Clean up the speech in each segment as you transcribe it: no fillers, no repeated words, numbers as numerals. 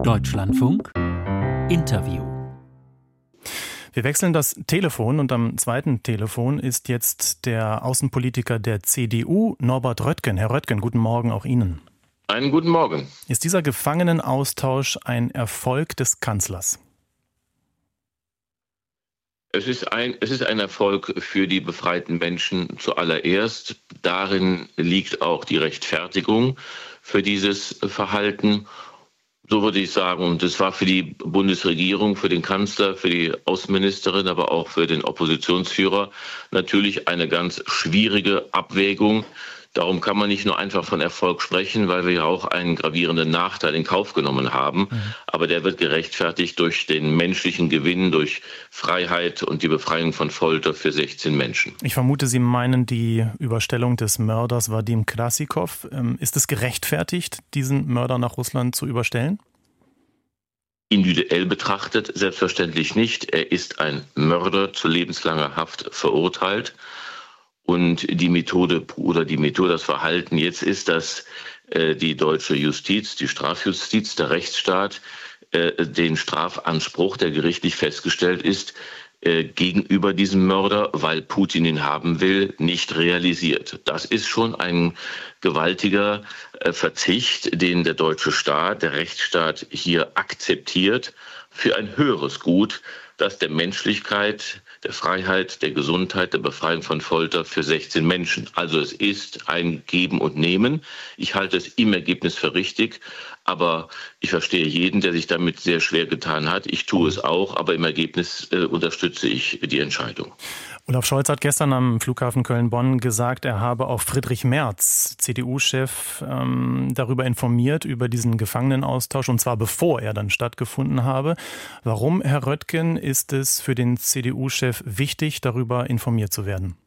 Deutschlandfunk Interview. Wir wechseln das Telefon und am zweiten Telefon ist jetzt der Außenpolitiker der CDU, Norbert Röttgen. Herr Röttgen, guten Morgen auch Ihnen. Einen guten Morgen. Ist dieser Gefangenenaustausch ein Erfolg des Kanzlers? Es ist ein Erfolg für die befreiten Menschen zuallererst. Darin liegt auch die Rechtfertigung für dieses Verhalten. So würde ich sagen, und es war für die Bundesregierung, für den Kanzler, für die Außenministerin, aber auch für den Oppositionsführer natürlich eine ganz schwierige Abwägung. Darum kann man nicht nur einfach von Erfolg sprechen, weil wir ja auch einen gravierenden Nachteil in Kauf genommen haben. Aber der wird gerechtfertigt durch den menschlichen Gewinn, durch Freiheit und die Befreiung von Folter für 16 Menschen. Ich vermute, Sie meinen die Überstellung des Mörders Wadim Krasikov. Ist es gerechtfertigt, diesen Mörder nach Russland zu überstellen? Individuell betrachtet selbstverständlich nicht. Er ist ein Mörder zu lebenslanger Haft verurteilt. Und die Methode, das Verhalten jetzt ist, dass die deutsche Justiz, die Strafjustiz, der Rechtsstaat, den Strafanspruch, der gerichtlich festgestellt ist, gegenüber diesem Mörder, weil Putin ihn haben will, nicht realisiert. Das ist schon ein gewaltiger Verzicht, den der deutsche Staat, der Rechtsstaat hier akzeptiert für ein höheres Gut, das der Menschlichkeit, der Freiheit, der Gesundheit, der Befreiung von Folter für 16 Menschen. Also es ist ein Geben und Nehmen. Ich halte es im Ergebnis für richtig, aber ich verstehe jeden, der sich damit sehr schwer getan hat. Ich tue es auch, aber im Ergebnis unterstütze ich die Entscheidung. Olaf Scholz hat gestern am Flughafen Köln-Bonn gesagt, er habe auch Friedrich Merz, CDU-Chef, darüber informiert, über diesen Gefangenenaustausch, und zwar bevor er dann stattgefunden habe. Warum, Herr Röttgen, ist es für den CDU-Chef wichtig, darüber informiert zu werden?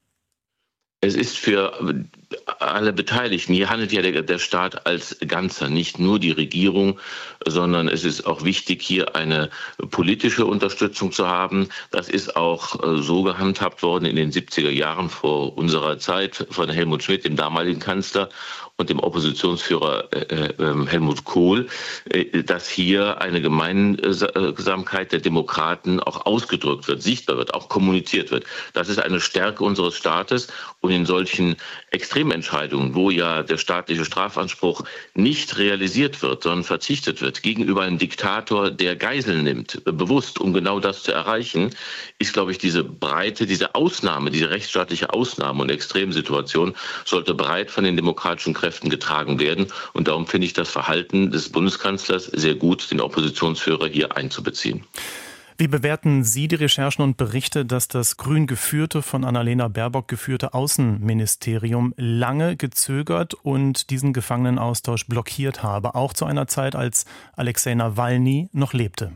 Es ist für alle Beteiligten, hier handelt ja der Staat als Ganzer, nicht nur die Regierung, sondern es ist auch wichtig, hier eine politische Unterstützung zu haben. Das ist auch so gehandhabt worden in den 70er Jahren vor unserer Zeit von Helmut Schmidt, dem damaligen Kanzler, und dem Oppositionsführer Helmut Kohl, dass hier eine Gemeinsamkeit der Demokraten auch ausgedrückt wird, sichtbar wird, auch kommuniziert wird. Das ist eine Stärke unseres Staates, und in solchen Extrementscheidungen, wo ja der staatliche Strafanspruch nicht realisiert wird, sondern verzichtet wird gegenüber einem Diktator, der Geiseln nimmt, bewusst, um genau das zu erreichen, ist, glaube ich, diese Breite, diese Ausnahme, diese rechtsstaatliche Ausnahme und Extremsituation sollte breit von den demokratischen Kräften getragen werden. Und darum finde ich das Verhalten des Bundeskanzlers sehr gut, den Oppositionsführer hier einzubeziehen. Wie bewerten Sie die Recherchen und Berichte, dass das grün geführte, von Annalena Baerbock geführte Außenministerium lange gezögert und diesen Gefangenenaustausch blockiert habe, auch zu einer Zeit, als Alexei Nawalny noch lebte?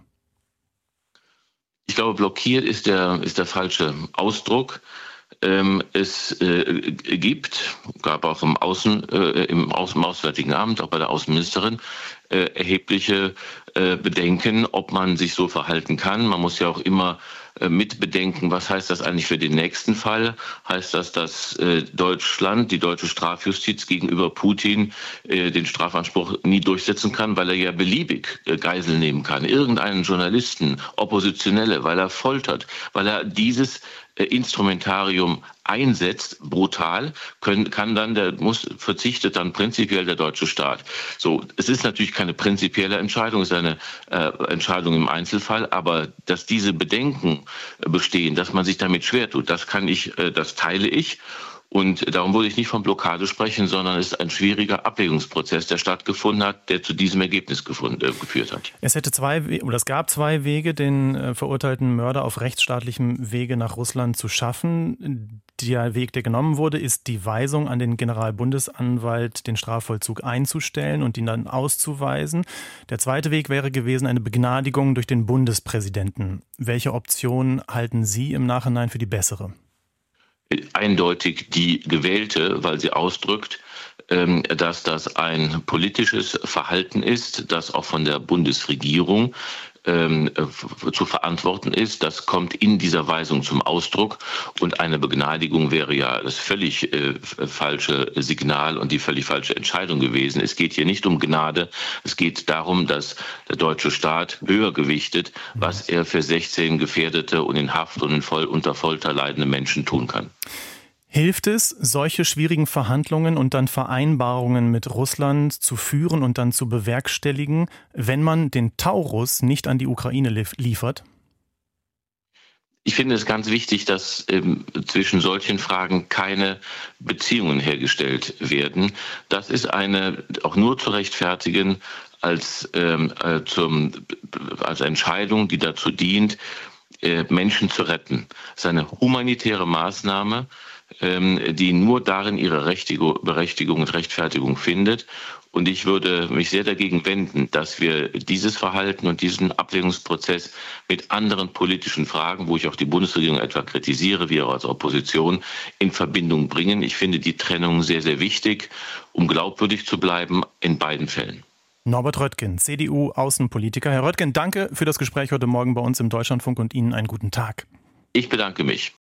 Ich glaube, blockiert ist der falsche Ausdruck. Es gab auch im Auswärtigen Amt, auch bei der Außenministerin, erhebliche Bedenken, ob man sich so verhalten kann. Man muss ja auch immer mitbedenken, was heißt das eigentlich für den nächsten Fall? Heißt das, dass Deutschland, die deutsche Strafjustiz gegenüber Putin den Strafanspruch nie durchsetzen kann, weil er ja beliebig Geiseln nehmen kann? Irgendeinen Journalisten, Oppositionelle, weil er foltert, weil er dieses Instrumentarium einsetzt, brutal, verzichtet dann prinzipiell der deutsche Staat. So, es ist natürlich keine prinzipielle Entscheidung, es ist eine Entscheidung im Einzelfall, aber dass diese Bedenken bestehen, dass man sich damit schwer tut, das teile ich. Und darum würde ich nicht von Blockade sprechen, sondern es ist ein schwieriger Abwägungsprozess, der stattgefunden hat, der zu diesem Ergebnis geführt hat. Es gab zwei Wege, den verurteilten Mörder auf rechtsstaatlichem Wege nach Russland zu schaffen. Der Weg, der genommen wurde, ist die Weisung an den Generalbundesanwalt, den Strafvollzug einzustellen und ihn dann auszuweisen. Der zweite Weg wäre gewesen, eine Begnadigung durch den Bundespräsidenten. Welche Option halten Sie im Nachhinein für die bessere? Eindeutig die gewählte, weil sie ausdrückt, dass das ein politisches Verhalten ist, das auch von der Bundesregierung zu verantworten ist. Das kommt in dieser Weisung zum Ausdruck. Und eine Begnadigung wäre ja das völlig falsche Signal und die völlig falsche Entscheidung gewesen. Es geht hier nicht um Gnade. Es geht darum, dass der deutsche Staat höher gewichtet, was er für 16 gefährdete und in Haft und unter Folter leidende Menschen tun kann. Hilft es, solche schwierigen Verhandlungen und dann Vereinbarungen mit Russland zu führen und dann zu bewerkstelligen, wenn man den Taurus nicht an die Ukraine liefert? Ich finde es ganz wichtig, dass zwischen solchen Fragen keine Beziehungen hergestellt werden. Das ist auch nur zu rechtfertigen als Entscheidung, die dazu dient, Menschen zu retten. Es ist eine humanitäre Maßnahme, die nur darin ihre Berechtigung und Rechtfertigung findet. Und ich würde mich sehr dagegen wenden, dass wir dieses Verhalten und diesen Abwägungsprozess mit anderen politischen Fragen, wo ich auch die Bundesregierung etwa kritisiere, wie auch als Opposition, in Verbindung bringen. Ich finde die Trennung sehr, sehr wichtig, um glaubwürdig zu bleiben in beiden Fällen. Norbert Röttgen, CDU-Außenpolitiker. Herr Röttgen, danke für das Gespräch heute Morgen bei uns im Deutschlandfunk und Ihnen einen guten Tag. Ich bedanke mich.